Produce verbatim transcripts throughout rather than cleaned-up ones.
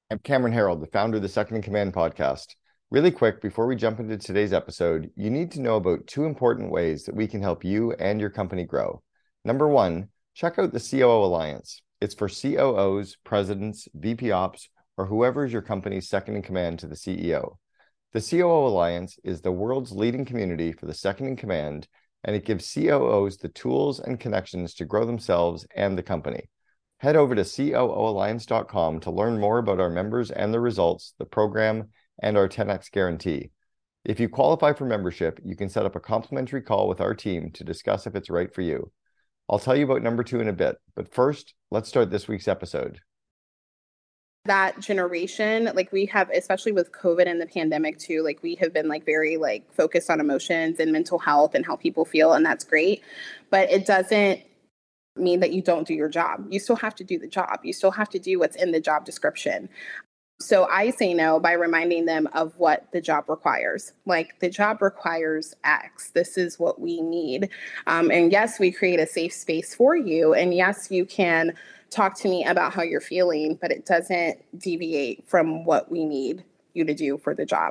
I'm Cameron Harold, the founder of the Second in Command podcast. Really quick, before we jump into today's episode, you need to know about two important ways that we can help you and your company grow. Number one, check out the C O O Alliance. It's for C O Os, presidents, V P Ops, or whoever is your company's second in command to the C E O. The C O O Alliance is the world's leading community for the second in command, and it gives C O Os the tools and connections to grow themselves and the company. Head over to C O O alliance dot com to learn more about our members and the results, the program, and our ten X guarantee. If you qualify for membership, you can set up a complimentary call with our team to discuss if it's right for you. I'll tell you about number two in a bit, but first, let's start this week's episode. That generation, like we have, especially with COVID and the pandemic too, like we have been like very like focused on emotions and mental health and how people feel, and that's great. But it doesn't mean that you don't do your job. You still have to do the job. You still have to do what's in the job description. So I say no by reminding them of what the job requires. Like the job requires X. This is what we need. Um, and yes, we create a safe space for you. And yes, you can talk to me about how you're feeling, but it doesn't deviate from what we need you to do for the job.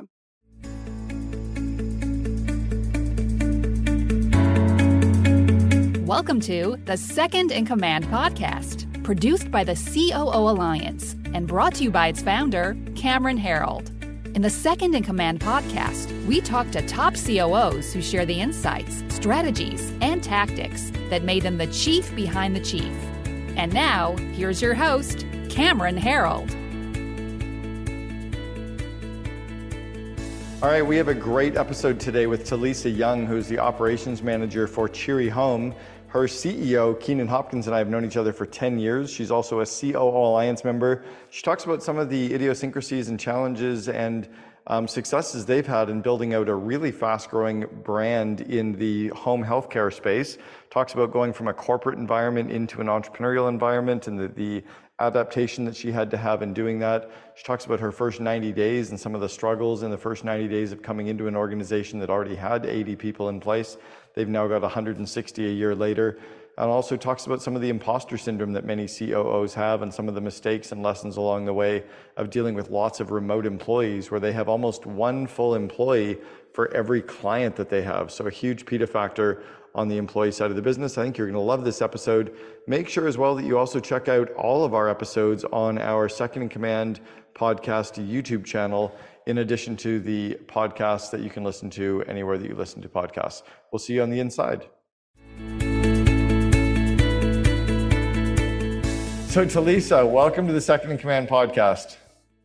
Welcome to the Second in Command podcast, produced by the C O O Alliance and brought to you by its founder, Cameron Harold. In the Second in Command podcast, we talk to top C O Os who share the insights, strategies, and tactics that made them the chief behind the chief. And now, here's your host, Cameron Harold. All right, we have a great episode today with Talisa Young, who's the operations manager for Cheery Home. Her C E O, Keenan Hopkins, and I have known each other for ten years. She's also a C O O Alliance member. She talks about some of the idiosyncrasies and challenges and um, successes they've had in building out a really fast-growing brand in the home healthcare space. Talks about going from a corporate environment into an entrepreneurial environment and the, the adaptation that she had to have in doing that. She talks about her first ninety days and some of the struggles in the first ninety days of coming into an organization that already had eighty people in place. They've now got one hundred sixty a year later. And also talks about some of the imposter syndrome that many C O Os have and some of the mistakes and lessons along the way of dealing with lots of remote employees where they have almost one full employee for every client that they have. So a huge PITA factor on the employee side of the business. I think you're going to love this episode. Make sure as well that you also check out all of our episodes on our Second in Command podcast YouTube channel, in addition to the podcasts that you can listen to anywhere that you listen to podcasts. We'll see you on the inside. So Talisa, welcome to the Second in Command podcast.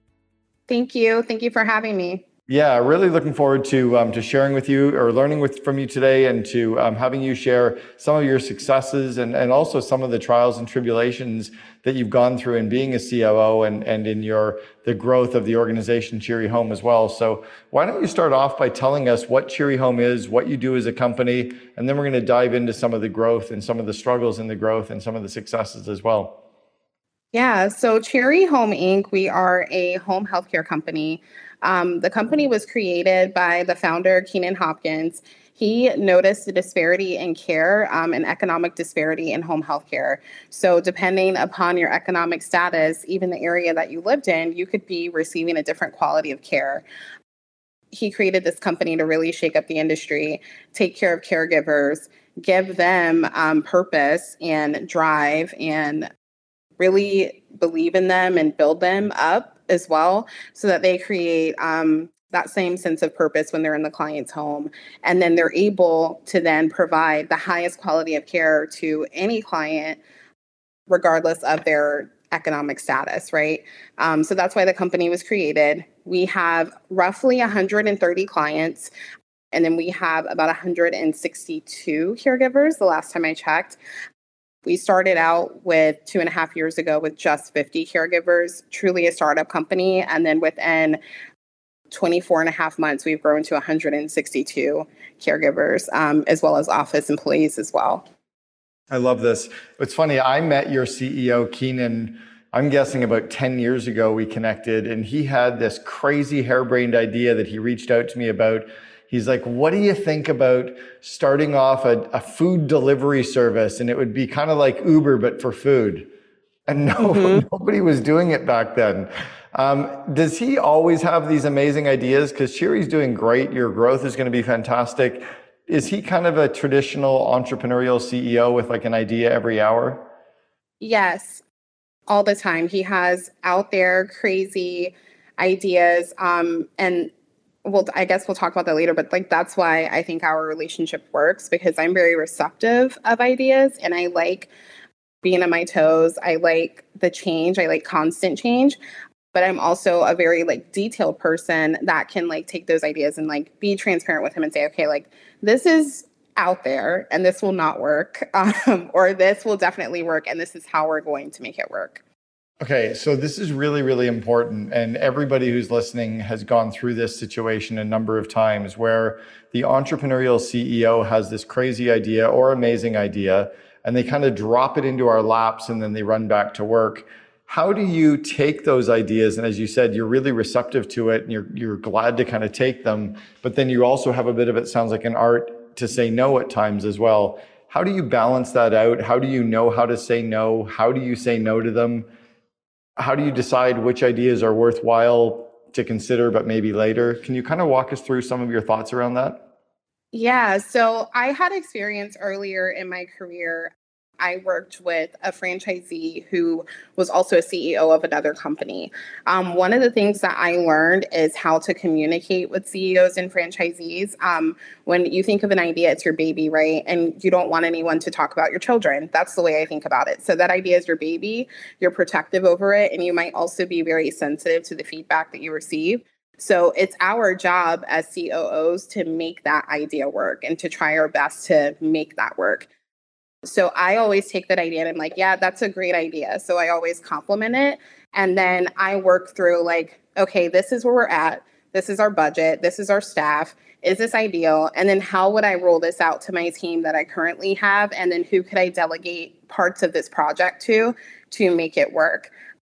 Thank you. Thank you for having me. Yeah, really looking forward to um, to sharing with you or learning with from you today, and to um, having you share some of your successes and, and also some of the trials and tribulations that you've gone through in being a C O O and, and in your the growth of the organization Cheery Home as well. So why don't you start off by telling us what Cheery Home is, what you do as a company, and then we're going to dive into some of the growth and some of the struggles in the growth and some of the successes as well. Yeah, so Cheery Home Incorporated, we are a home healthcare company. Um, the company was created by the founder, Keenan Hopkins. He noticed the disparity in care um, and economic disparity in home healthcare. So depending upon your economic status, even the area that you lived in, you could be receiving a different quality of care. He created this company to really shake up the industry, take care of caregivers, give them um, purpose and drive, and really believe in them and build them up as well, so that they create um, that same sense of purpose when they're in the client's home. And then they're able to then provide the highest quality of care to any client, regardless of their economic status, right? Um, so that's why the company was created. We have roughly one hundred thirty clients, and then we have about one hundred sixty-two caregivers the last time I checked. We started out with two and a half years ago with just fifty caregivers, truly a startup company. And then within twenty-four and a half months, we've grown to one hundred sixty-two caregivers, um, as well as office employees as well. I love this. It's funny, I met your C E O, Keenan, I'm guessing about ten years ago we connected, and he had this crazy harebrained idea that he reached out to me about. He's like, what do you think about starting off a, a food delivery service? And it would be kind of like Uber, but for food. And no, mm-hmm. nobody was doing it back then. Um, does he always have these amazing ideas? Because Chiri's doing great. Your growth is going to be fantastic. Is he kind of a traditional entrepreneurial C E O with like an idea every hour? Yes, all the time. He has out there crazy ideas. Um, and well, I guess we'll talk about that later, but like that's why I think our relationship works, because I'm very receptive of ideas and I like being on my toes. I like the change. I like constant change. But I'm also a very like detailed person that can like take those ideas and like be transparent with him and say, okay, like this is out there and this will not work, um, or this will definitely work and this is how we're going to make it work. Okay, so this is really, really important. And everybody who's listening has gone through this situation a number of times where the entrepreneurial C E O has this crazy idea or amazing idea, and they kind of drop it into our laps and then they run back to work. How do you take those ideas? And as you said, you're really receptive to it and you're you're glad to kind of take them, but then you also have a bit of it sounds like an art to say no at times as well. How do you balance that out? How do you know how to say no? How do you say no to them? How do you decide which ideas are worthwhile to consider, but maybe later? Can you kind of walk us through some of your thoughts around that? Yeah, so I had experience earlier in my career. I worked with a franchisee who was also a C E O of another company. Um, one of the things that I learned is how to communicate with C E Os and franchisees. Um, when you think of an idea, it's your baby, right? And you don't want anyone to talk about your children. That's the way I think about it. So that idea is your baby. You're protective over it. And you might also be very sensitive to the feedback that you receive. So it's our job as C O Os to make that idea work and to try our best to make that work. So I always take that idea and I'm like, yeah, that's a great idea. So I always compliment it. And then I work through like, okay, this is where we're at. This is our budget. This is our staff. Is this ideal? And then how would I roll this out to my team that I currently have? And then who could I delegate parts of this project to, to make it work?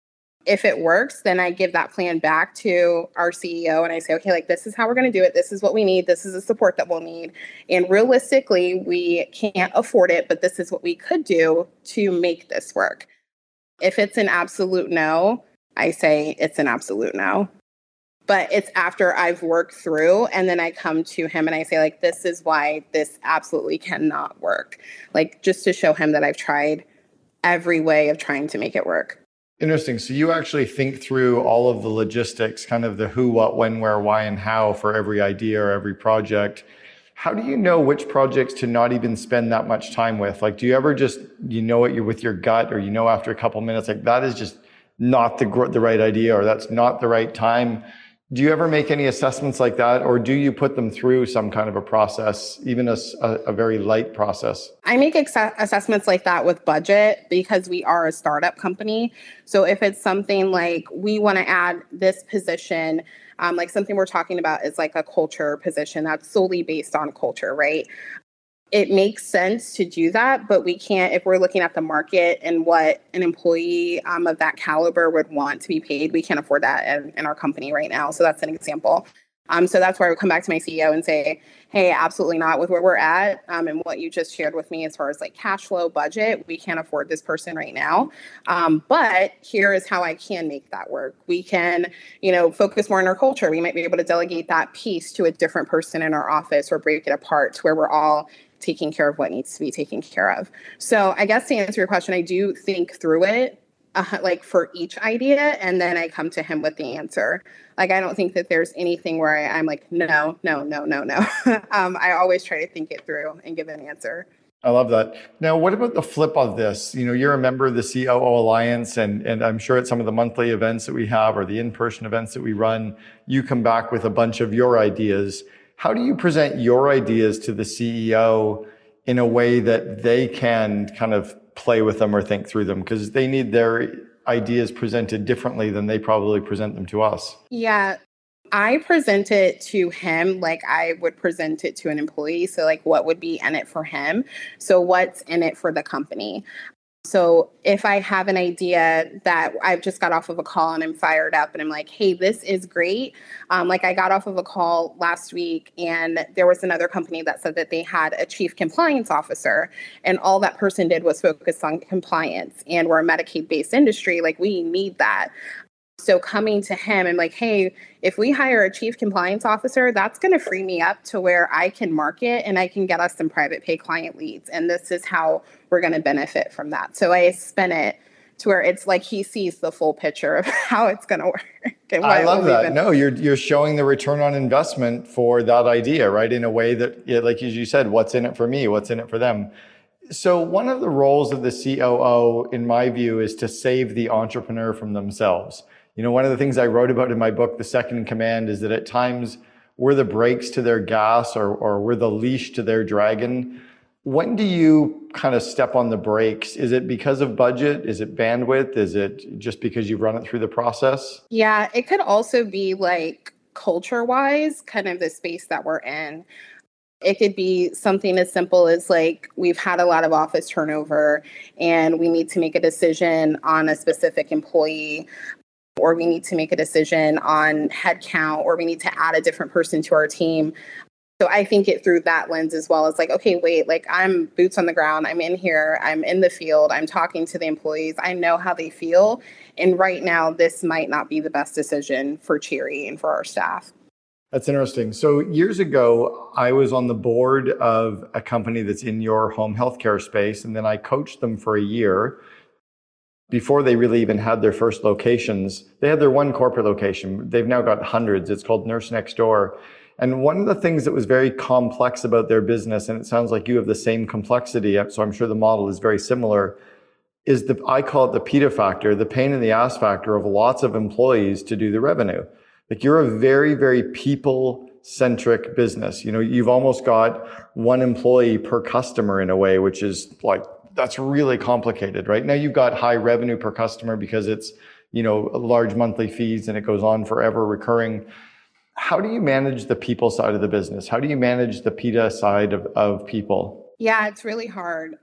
If it works, then I give that plan back to our C E O and I say, okay, like this is how we're going to do it. This is what we need. This is the support that we'll need. And realistically, we can't afford it, but this is what we could do to make this work. If it's an absolute no, I say it's an absolute no. But it's after I've worked through and then I come to him and I say, like, this is why this absolutely cannot work. Like, just to show him that I've tried every way of trying to make it work. Interesting. So you actually think through all of the logistics, kind of the who, what, when, where, why, and how for every idea or every project. How do you know which projects to not even spend that much time with? Like, do you ever just, you know it, you're with your gut, or you know after a couple minutes, like that is just not the the right idea, or that's not the right time? Do you ever make any assessments like that, or do you put them through some kind of a process, even a, a, a very light process? I make ex- assessments like that with budget because we are a startup company. So if it's something like we want to add this position, um, like something we're talking about is like a culture position that's solely based on culture, right? It makes sense to do that, but we can't, if we're looking at the market and what an employee um, of that caliber would want to be paid, we can't afford that in, in our company right now. So that's an example. Um, so that's where I would come back to my C E O and say, hey, absolutely not with where we're at um, and what you just shared with me as far as like cash flow budget. We can't afford this person right now. Um, but here is how I can make that work. We can, you know, focus more on our culture. We might be able to delegate that piece to a different person in our office or break it apart to where we're all taking care of what needs to be taken care of. So I guess to answer your question, I do think through it, uh, like for each idea, and then I come to him with the answer. Like, I don't think that there's anything where I, I'm like, no, no, no, no, no. um, I always try to think it through and give an answer. I love that. Now, what about the flip of this? You know, you're a member of the C O O Alliance, and, and I'm sure at some of the monthly events that we have or the in-person events that we run, you come back with a bunch of your ideas. How do you present your ideas to the C E O in a way that they can kind of play with them or think through them? Because they need their ideas presented differently than they probably present them to us. Yeah, I present it to him like I would present it to an employee. So like what would be in it for him? So what's in it for the company? So if I have an idea that I've just got off of a call and I'm fired up and I'm like, hey, this is great. Um, like I got off of a call last week and there was another company that said that they had a chief compliance officer and all that person did was focus on compliance, and we're a Medicaid-based industry. Like we need that. So coming to him and like, hey, if we hire a chief compliance officer, that's going to free me up to where I can market and I can get us some private pay client leads. And this is how we're going to benefit from that. So I spin it to where it's like he sees the full picture of how it's going to work. And I love that. Been- no, you're you're showing the return on investment for that idea, right? In a way that, yeah, like as you said, what's in it for me? What's in it for them? So one of the roles of the C O O, in my view, is to save the entrepreneur from themselves. You know, one of the things I wrote about in my book, The Second in Command, is that at times we're the brakes to their gas or, or we're the leash to their dragon. When do you kind of step on the brakes? Is it because of budget? Is it bandwidth? Is it just because you've run it through the process? Yeah, it could also be like culture-wise, kind of the space that we're in. It could be something as simple as like we've had a lot of office turnover and we need to make a decision on a specific employee, or we need to make a decision on headcount, or we need to add a different person to our team. So I think it through that lens as well. It's like, okay, wait, like I'm boots on the ground. I'm in here. I'm in the field. I'm talking to the employees. I know how they feel. And right now, this might not be the best decision for Cheery and for our staff. That's interesting. So years ago, I was on the board of a company that's in your home healthcare space, and then I coached them for a year. Before they really even had their first locations, they had their one corporate location. They've now got hundreds. It's called Nurse Next Door. And one of the things that was very complex about their business, and it sounds like you have the same complexity, so I'm sure the model is very similar, is the, I call it the PETA factor, the pain in the ass factor of lots of employees to do the revenue. Like you're a very, very people-centric business. You know, you've almost got one employee per customer in a way, which is like, that's really complicated, right? Now you've got high revenue per customer because it's, you know, large monthly fees and it goes on forever recurring. How do you manage the people side of the business? How do you manage the PETA side of, of people? Yeah, it's really hard.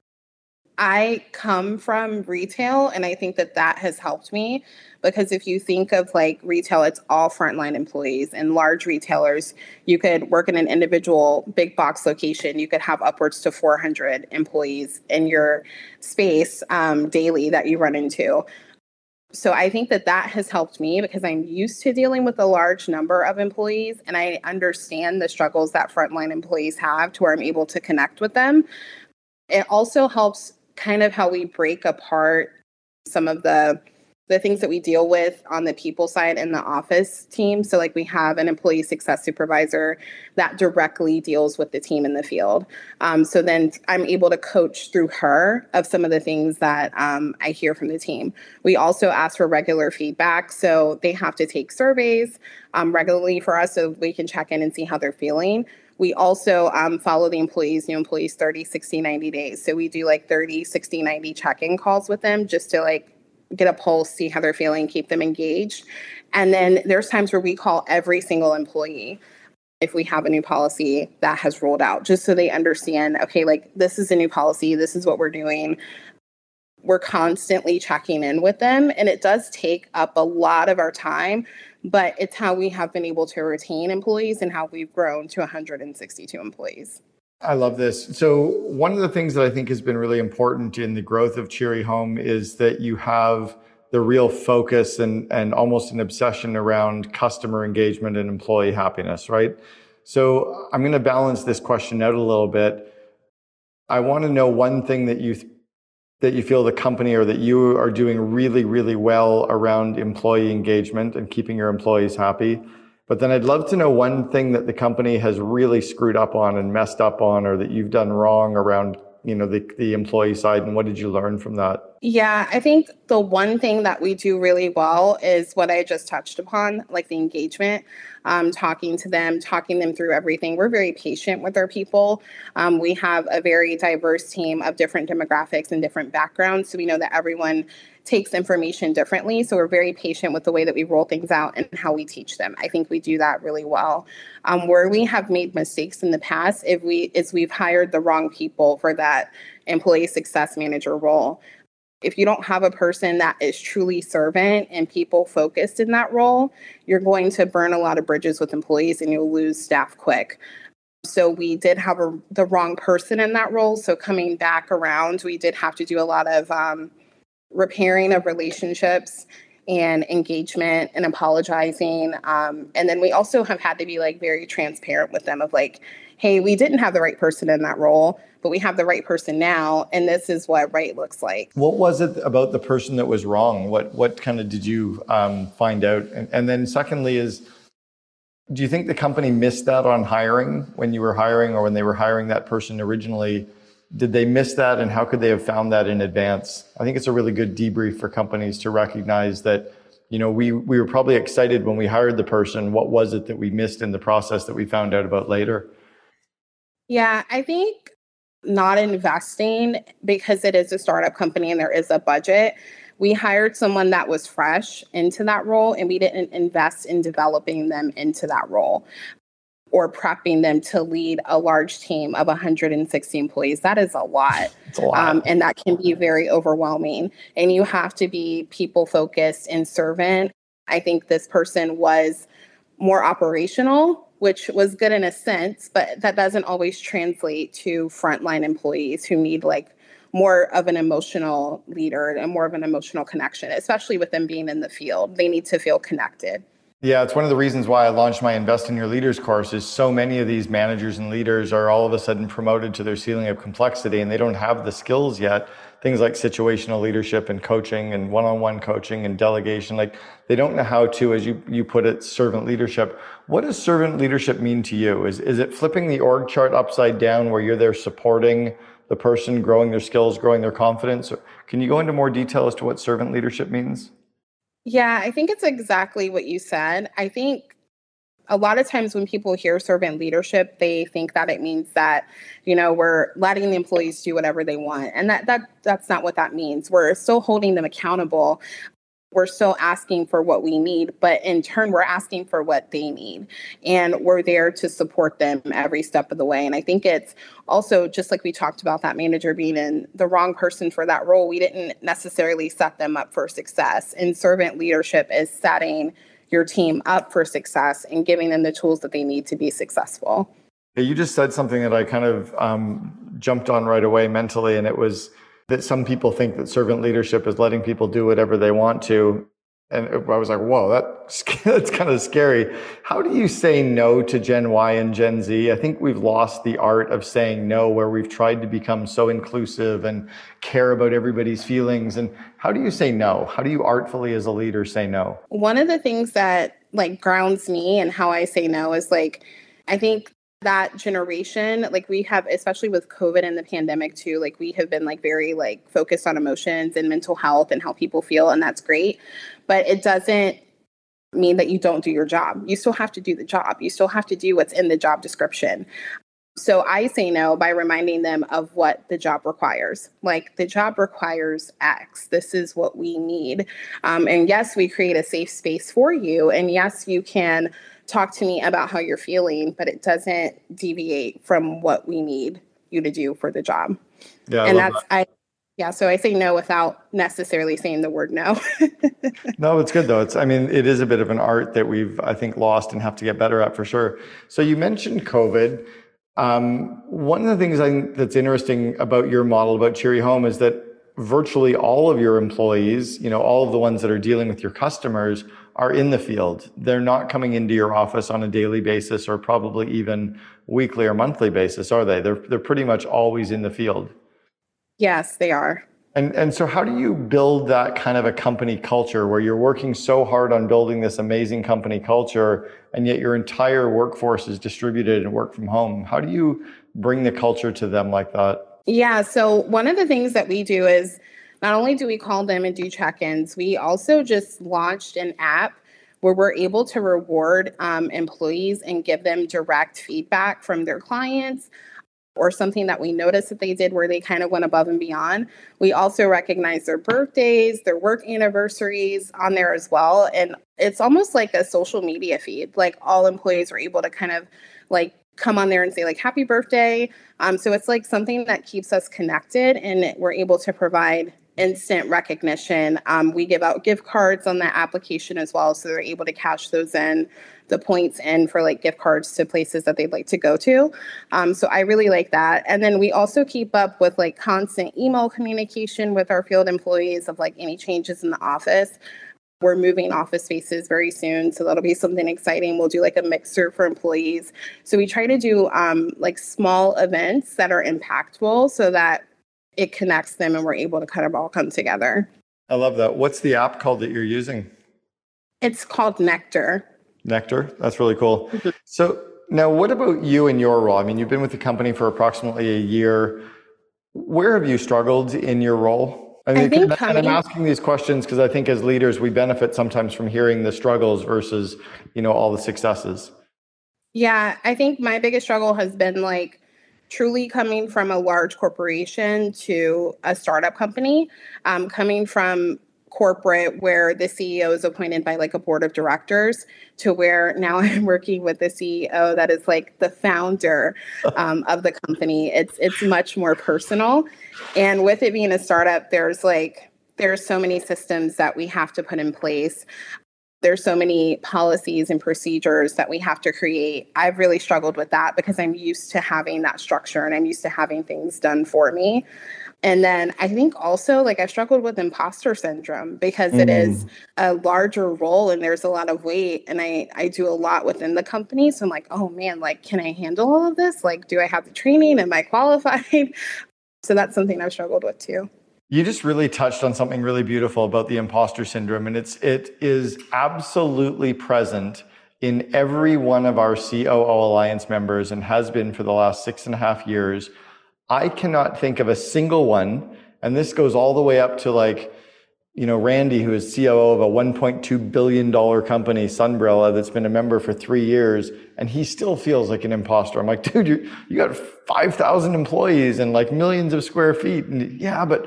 I come from retail, and I think that that has helped me because if you think of like retail, it's all frontline employees, and large retailers, you could work in an individual big box location. You could have upwards to four hundred employees in your space um, daily that you run into. So I think that that has helped me because I'm used to dealing with a large number of employees, and I understand the struggles that frontline employees have to where I'm able to connect with them. It also helps kind of how we break apart some of the the things that we deal with on the people side in the office team. So like we have an employee success supervisor that directly deals with the team in the field. Um, so then I'm able to coach through her of some of the things that um, I hear from the team. We also ask for regular feedback. So they have to take surveys um, regularly for us so we can check in and see how they're feeling. We also um, follow the employees, new employees, thirty, sixty, ninety days. So we do like thirty, sixty, ninety check-in calls with them just to like get a pulse, see how they're feeling, keep them engaged. And then there's times where we call every single employee if we have a new policy that has rolled out, just so they understand, okay, like this is a new policy, this is what we're doing. We're constantly checking in with them, and it does take up a lot of our time, but it's how we have been able to retain employees and how we've grown to one hundred sixty-two employees. I love this. So one of the things that I think has been really important in the growth of Cheery Home is that you have the real focus and, and almost an obsession around customer engagement and employee happiness, right? So I'm going to balance this question out a little bit. I want to know one thing that you that you feel the company or that you are doing really, really well around employee engagement and keeping your employees happy. But then I'd love to know one thing that the company has really screwed up on and messed up on, or that you've done wrong around, you know, the, the employee side, and what did you learn from that? Yeah, I think the one thing that we do really well is what I just touched upon, like the engagement, um, talking to them, talking them through everything. We're very patient with our people. Um, we have a very diverse team of different demographics and different backgrounds. So we know that everyone takes information differently. So we're very patient with the way that we roll things out and how we teach them. I think we do that really well. Um, where we have made mistakes in the past, if we is we've hired the wrong people for that employee success manager role. If you don't have a person that is truly servant and people focused in that role, you're going to burn a lot of bridges with employees and you'll lose staff quick. So we did have a, the wrong person in that role. So coming back around, we did have to do a lot of um, repairing of relationships, and engagement and apologizing. Um, and then we also have had to be like very transparent with them of like, hey, we didn't have the right person in that role, but we have the right person now. And this is what right looks like. What was it about the person that was wrong? What what kind of did you um, find out? And, and then secondly is, do you think the company missed that on hiring when you were hiring or when they were hiring that person originally? Did they miss that, and how could they have found that in advance? I think it's a really good debrief for companies to recognize that, you know, we we were probably excited when we hired the person. What was it that we missed in the process that we found out about later? Yeah, I think not investing, because it is a startup company and there is a budget. We hired someone that was fresh into that role, and we didn't invest in developing them into that role or prepping them to lead a large team of one hundred sixty employees. That is a lot. It's a lot. Um, and that can be very overwhelming. And you have to be people focused and servant. I think this person was more operational, which was good in a sense, but that doesn't always translate to frontline employees who need like more of an emotional leader and more of an emotional connection, especially with them being in the field. They need to feel connected. Yeah, it's one of the reasons why I launched my Invest in Your Leaders course is so many of these managers and leaders are all of a sudden promoted to their ceiling of complexity and they don't have the skills yet. Things like situational leadership and coaching and one-on-one coaching and delegation, like they don't know how to, as you, you put it, servant leadership. What does servant leadership mean to you? Is, is it flipping the org chart upside down where you're there supporting the person, growing their skills, growing their confidence? Or can you go into more detail as to what servant leadership means? Yeah, I think it's exactly what you said. I think a lot of times when people hear servant leadership, they think that it means that, you know, we're letting the employees do whatever they want. And that that that's not what that means. We're still holding them accountable. We're still asking for what we need, but in turn, we're asking for what they need. And we're there to support them every step of the way. And I think it's also, just like we talked about that manager being in the wrong person for that role, we didn't necessarily set them up for success. And servant leadership is setting your team up for success and giving them the tools that they need to be successful. You just said something that I kind of um, jumped on right away mentally, and it was that some people think that servant leadership is letting people do whatever they want to. And I was like, whoa, that's, that's kind of scary. How do you say no to Gen Y and Gen Z? I think we've lost the art of saying no, where we've tried to become so inclusive and care about everybody's feelings. And how do you say no? How do you artfully as a leader say no? One of the things that like grounds me and how I say no is like, I think that generation, like we have, especially with COVID and the pandemic too, like we have been like very like focused on emotions and mental health and how people feel. And that's great. But it doesn't mean that you don't do your job. You still have to do the job. You still have to do what's in the job description. So I say no by reminding them of what the job requires. Like the job requires X. This is what we need. Um, and yes, we create a safe space for you. And yes, you can talk to me about how you're feeling, but it doesn't deviate from what we need you to do for the job. Yeah, and I that's, that. I, yeah. So I say no without necessarily saying the word no. No, it's good though. It's, I mean, it is a bit of an art that we've, I think, lost and have to get better at for sure. So you mentioned COVID. Um, one of the things I think that's interesting about your model, about Cheery Home, is that virtually all of your employees, you know, all of the ones that are dealing with your customers are in the field. They're not coming into your office on a daily basis or probably even weekly or monthly basis, are they? They're they're pretty much always in the field. Yes, they are. And and so how do you build that kind of a company culture where you're working so hard on building this amazing company culture and yet your entire workforce is distributed and work from home? How do you bring the culture to them like that? Yeah. So one of the things that we do is not only do we call them and do check-ins, we also just launched an app where we're able to reward um, employees and give them direct feedback from their clients or something that we noticed that they did where they kind of went above and beyond. We also recognize their birthdays, their work anniversaries on there as well. And it's almost like a social media feed. Like all employees are able to kind of like come on there and say like, happy birthday. Um, so it's like something that keeps us connected and we're able to provide instant recognition. Um, we give out gift cards on that application as well. So they're able to cash those in, the points in for like gift cards to places that they'd like to go to. Um, so I really like that. And then we also keep up with like constant email communication with our field employees of like any changes in the office. We're moving office spaces very soon, so that'll be something exciting. We'll do like a mixer for employees. So we try to do um, like small events that are impactful so that it connects them and we're able to kind of all come together. I love that. What's the app called that you're using? It's called Nectar. Nectar? That's really cool. Mm-hmm. So now what about you and your role? I mean, you've been with the company for approximately a year. Where have you struggled in your role? I mean, I think coming, and I'm asking these questions because I think as leaders, we benefit sometimes from hearing the struggles versus, you know, all the successes. Yeah, I think my biggest struggle has been like truly coming from a large corporation to a startup company, um, coming from corporate where the C E O is appointed by like a board of directors to where now I'm working with the C E O that is like the founder um, of the company. It's it's much more personal. And with it being a startup, there's like there's so many systems that we have to put in place. There's so many policies and procedures that we have to create. I've really struggled with that because I'm used to having that structure and I'm used to having things done for me. And then I think also like I've struggled with imposter syndrome because mm. it is a larger role and there's a lot of weight and I, I do a lot within the company. So I'm like, oh man, like, can I handle all of this? Like, do I have the training? Am I qualified? So that's something I've struggled with too. You just really touched on something really beautiful about the imposter syndrome. And it's, it is absolutely present in every one of our C O O Alliance members and has been for the last six and a half years. I cannot think of a single one, and this goes all the way up to like, you know, Randy, who is C O O of a one point two billion dollars company, Sunbrella, that's been a member for three years, and he still feels like an imposter. I'm like, dude, you, you got five thousand employees and like millions of square feet. And yeah, but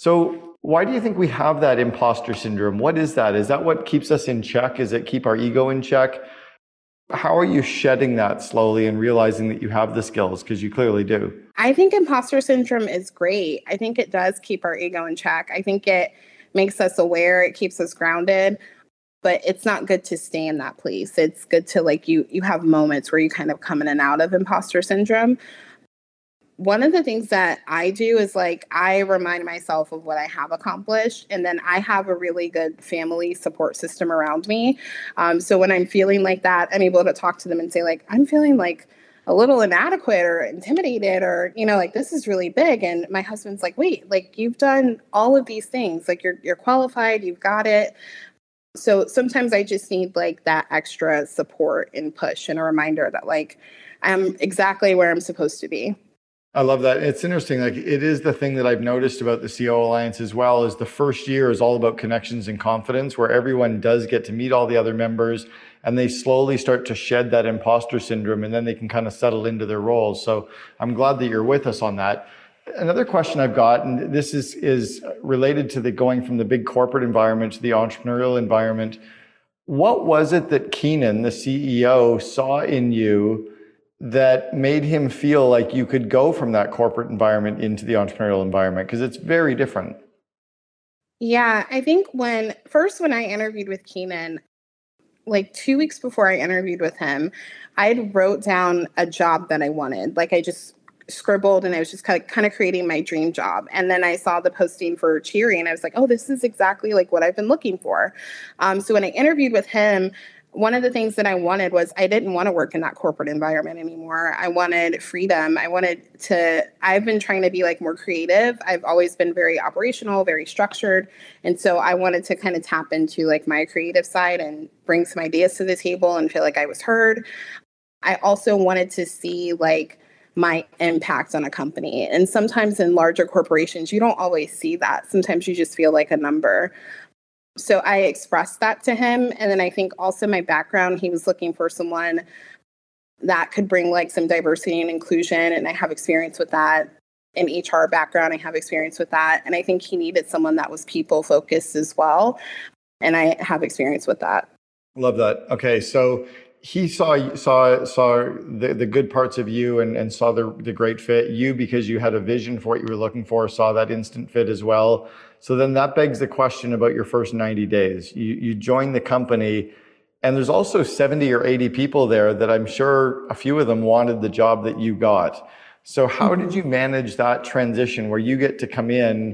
so why do you think we have that imposter syndrome? What is that? Is that what keeps us in check? Is it keep our ego in check? How are you shedding that slowly and realizing that you have the skills? Because you clearly do. I think imposter syndrome is great. I think it does keep our ego in check. I think it makes us aware. It keeps us grounded. But it's not good to stay in that place. It's good to like you, you have moments where you kind of come in and out of imposter syndrome. One of the things that I do is like, I remind myself of what I have accomplished. And then I have a really good family support system around me. Um, so when I'm feeling like that, I'm able to talk to them and say like, I'm feeling like a little inadequate or intimidated or, you know, like this is really big. And my husband's like, wait, like you've done all of these things, like you're, you're qualified, you've got it. So sometimes I just need like that extra support and push and a reminder that like, I'm exactly where I'm supposed to be. I love that. It's interesting. Like it is the thing that I've noticed about the C O O Alliance as well is the first year is all about connections and confidence where everyone does get to meet all the other members and they slowly start to shed that imposter syndrome and then they can kind of settle into their roles. So I'm glad that you're with us on that. Another question I've got, and this is, is related to the going from the big corporate environment to the entrepreneurial environment. What was it that Keenan, the C E O, saw in you that made him feel like you could go from that corporate environment into the entrepreneurial environment? Because it's very different. Yeah, I think when first when I interviewed with Keenan, like two weeks before I interviewed with him, I had wrote down a job that I wanted. Like I just scribbled and I was just kind of, kind of creating my dream job. And then I saw the posting for Cheery and I was like, oh, this is exactly like what I've been looking for. Um, so when I interviewed with him, one of the things that I wanted was I didn't want to work in that corporate environment anymore. I wanted freedom. I wanted to, I've been trying to be like more creative. I've always been very operational, very structured. And so I wanted to kind of tap into like my creative side and bring some ideas to the table and feel like I was heard. I also wanted to see like my impact on a company. And sometimes in larger corporations, you don't always see that. Sometimes you just feel like a number. So I expressed that to him. And then I think also my background, he was looking for someone that could bring like some diversity and inclusion. And I have experience with that. In H R background, I have experience with that. And I think he needed someone that was people focused as well. And I have experience with that. Love that. Okay. So he saw saw saw the, the good parts of you and, and saw the, the great fit. You, because you had a vision for what you were looking for, saw that instant fit as well. So then that begs the question about your first ninety days. You you join the company and there's also seventy or eighty people there that I'm sure a few of them wanted the job that you got. So how mm-hmm. did you manage that transition where you get to come in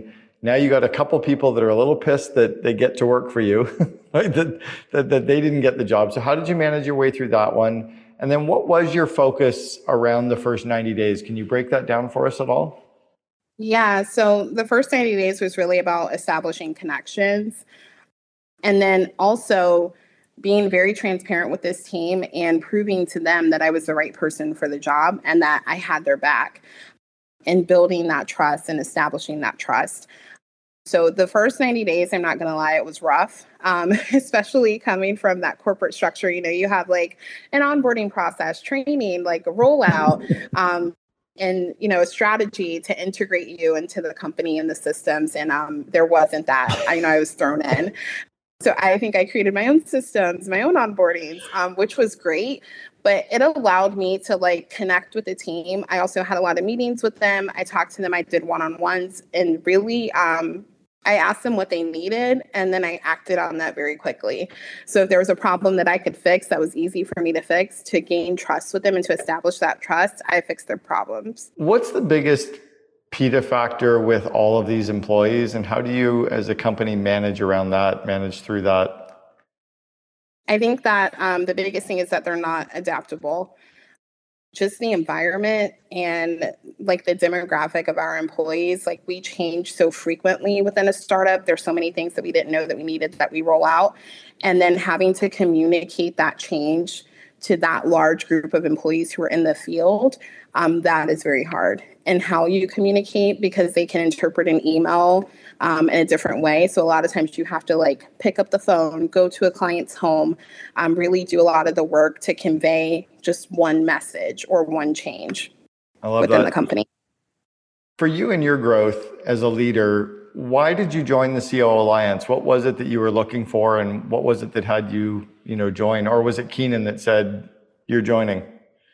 Now you got a couple people that are a little pissed that they get to work for you, right? that, that, that they didn't get the job. So how did you manage your way through that one? And then what was your focus around the first ninety days? Can you break that down for us at all? Yeah, so the first ninety days was really about establishing connections. And then also being very transparent with this team and proving to them that I was the right person for the job and that I had their back, and building that trust and establishing that trust. So the first ninety days, I'm not going to lie, it was rough, um, especially coming from that corporate structure. You know, you have like an onboarding process, training, like a rollout, um, and, you know, a strategy to integrate you into the company and the systems. And um, there wasn't that. I you know I was thrown in. So I think I created my own systems, my own onboardings, um, which was great, but it allowed me to like connect with the team. I also had a lot of meetings with them. I talked to them. I did one-on-ones, and really, um, I asked them what they needed, and then I acted on that very quickly. So if there was a problem that I could fix that was easy for me to fix, to gain trust with them and to establish that trust, I fixed their problems. What's the biggest PITA factor with all of these employees, and how do you as a company manage around that, manage through that? I think that um, the biggest thing is that they're not adaptable. Just the environment and like the demographic of our employees, like we change so frequently within a startup. There's so many things that we didn't know that we needed that we roll out. And then having to communicate that change to that large group of employees who are in the field, um, that is very hard. And how you communicate, because they can interpret an email um, in a different way. So a lot of times you have to like pick up the phone, go to a client's home, um, really do a lot of the work to convey just one message or one change I love within that. the company. For you and your growth as a leader, why did you join the C O O Alliance? What was it that you were looking for, and what was it that had you, you know, join? Or was it Keenan that said, you're joining?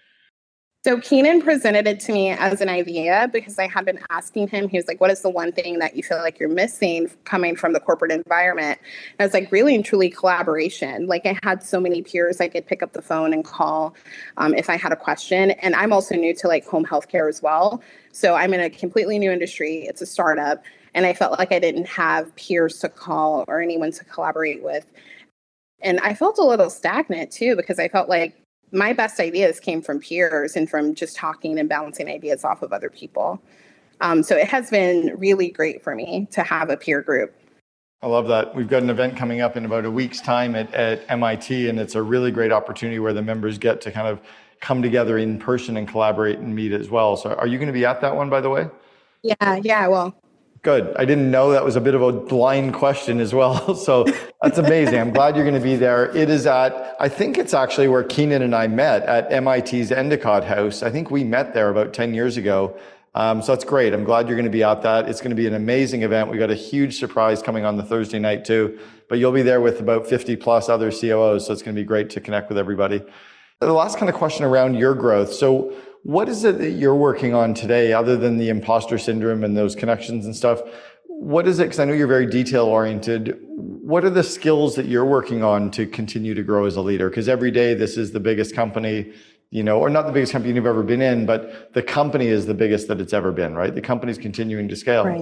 So Keenan presented it to me as an idea because I had been asking him. He was like, what is the one thing that you feel like you're missing coming from the corporate environment? And I was like, really and truly collaboration. Like I had so many peers I could pick up the phone and call um, if I had a question. And I'm also new to like home healthcare as well. So I'm in a completely new industry. It's a startup. And I felt like I didn't have peers to call or anyone to collaborate with. And I felt a little stagnant too, because I felt like my best ideas came from peers and from just talking and bouncing ideas off of other people. Um, so it has been really great for me to have a peer group. I love that. We've got an event coming up in about a week's time at, at M I T, and it's a really great opportunity where the members get to kind of come together in person and collaborate and meet as well. So are you going to be at that one, by the way? Yeah, yeah, well. Good. I didn't know that was a bit of a blind question as well. So that's amazing. I'm glad you're going to be there. It is at, I think it's actually where Keenan and I met at M I T's Endicott House. I think we met there about ten years ago. Um, so that's great. I'm glad you're going to be at that. It's going to be an amazing event. We got a huge surprise coming on the Thursday night too, but you'll be there with about fifty plus other C O Os. So it's going to be great to connect with everybody. The last kind of question around your growth. So what is it that you're working on today, other than the imposter syndrome and those connections and stuff? What is it? Because I know you're very detail oriented. What are the skills that you're working on to continue to grow as a leader? Because every day this is the biggest company, you know, or not the biggest company you've ever been in, but the company is the biggest that it's ever been, right? The company's continuing to scale. Right.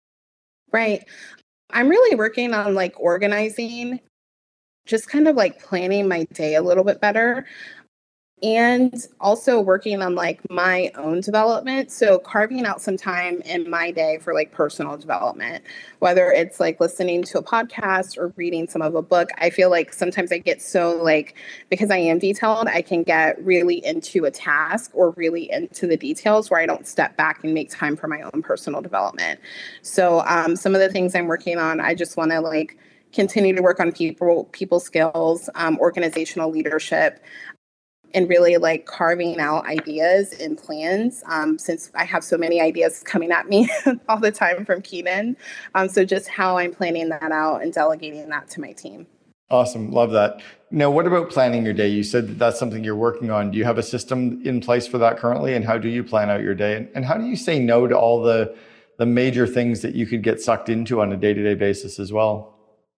Right. I'm really working on like organizing, just kind of like planning my day a little bit better. And also working on like my own development. So carving out some time in my day for like personal development, whether it's like listening to a podcast or reading some of a book. I feel like sometimes I get so like, because I am detailed, I can get really into a task or really into the details where I don't step back and make time for my own personal development. So um, some of the things I'm working on, I just want to like continue to work on people, people skills, um, organizational leadership, and really like carving out ideas and plans, um, since I have so many ideas coming at me all the time from Keenan. Um, so just how I'm planning that out and delegating that to my team. Awesome. Love that. Now, what about planning your day? You said that that's something you're working on. Do you have a system in place for that currently? And how do you plan out your day? And how do you say no to all the, the major things that you could get sucked into on a day-to-day basis as well?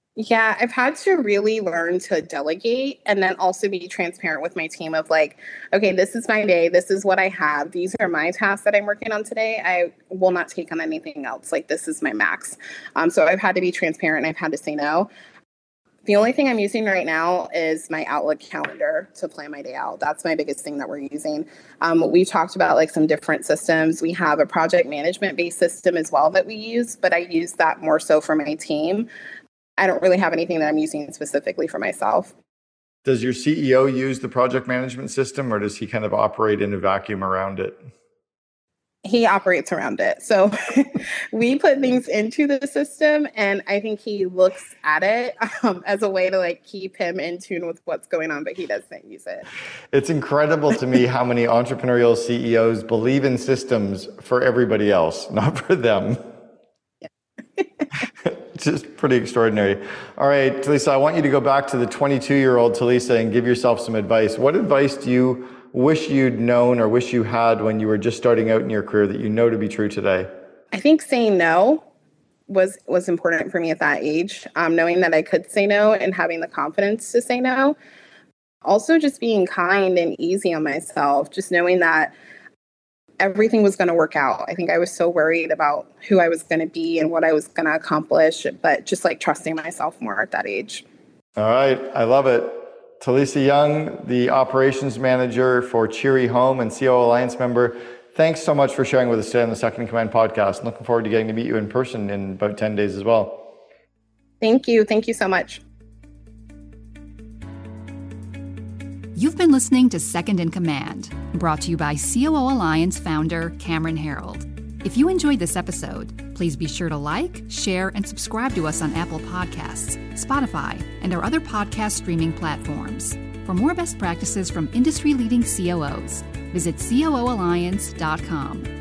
Yeah, I've had to really learn to delegate and then also be transparent with my team of like, okay, this is my day. This is what I have. These are my tasks that I'm working on today. I will not take on anything else. Like, this is my max. Um, so I've had to be transparent and I've had to say no. The only thing I'm using right now is my Outlook calendar to plan my day out. That's my biggest thing that we're using. Um, we talked about like some different systems. We have a project management based system as well that we use, but I use that more so for my team. I don't really have anything that I'm using specifically for myself. Does your C E O use the project management system, or does he kind of operate in a vacuum around it? He operates around it. So we put things into the system, and I think he looks at it um, as a way to like keep him in tune with what's going on, but he doesn't use it. It's incredible to me how many entrepreneurial C E Os believe in systems for everybody else, not for them. Yeah. Just pretty extraordinary. All right, Talisa, I want you to go back to the twenty-two-year-old Talisa and give yourself some advice. What advice do you wish you'd known or wish you had when you were just starting out in your career that you know to be true today? I think saying no was was important for me at that age. Um, knowing that I could say no and having the confidence to say no. Also just being kind and easy on myself, just knowing that everything was going to work out. I think I was so worried about who I was going to be and what I was going to accomplish, but just like trusting myself more at that age. All right. I love it. Talisa Young, the operations manager for Cheery Home and C O O Alliance member. Thanks so much for sharing with us today on the Second in Command podcast. I'm looking forward to getting to meet you in person in about ten days as well. Thank you. Thank you so much. You've been listening to Second in Command, brought to you by C O O Alliance founder Cameron Herold. If you enjoyed this episode, please be sure to like, share, and subscribe to us on Apple Podcasts, Spotify, and our other podcast streaming platforms. For more best practices from industry-leading C O Os, visit C O O alliance dot com.